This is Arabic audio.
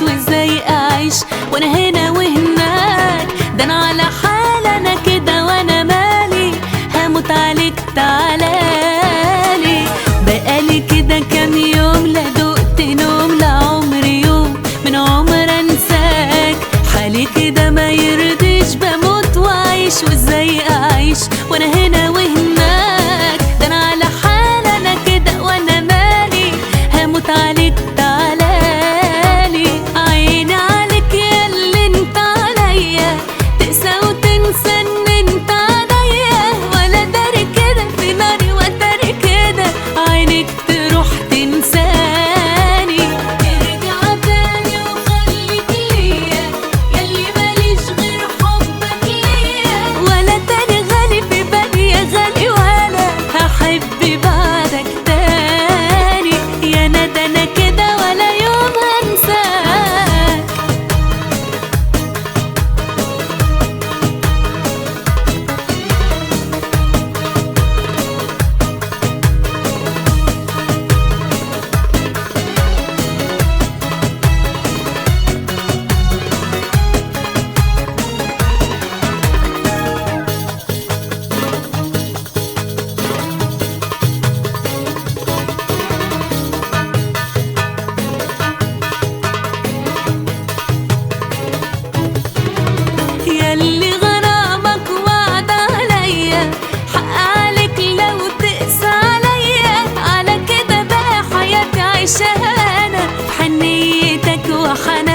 وازاي اعيش وانا هنا وهناك؟ ده انا على حال انا كده وانا مالي، هموت عليك تعالالي. بقالي كده كام يوم لا دقت نوم، لا عمري يوم من عمر انساك. حالي كده ما يرضيش، بموت واعيش وازاي اعيش وانا هنا وهناك؟ ده انا على حال انا كده وانا مالي، هموت عليك تعالالي. عيني عليك ياللي انت عليا، تقسى وتنسى ان انت عليا، ولا داري كده في ناري وتاري كده عينك تروح تنساني. ارجع تاني وخليك ليا، ياللي ماليش غير حبك ليا، ولا تاني غالي في بالي يا غالي، ولا هحب بعدك تاني. يا ندى انا كده ولا يوم هنساك. ياللي غرامك وعد عليا، حق عليك لو تقسى عليا. على كده بقى حياتي عايشاها انا في حنيتك وحنانك.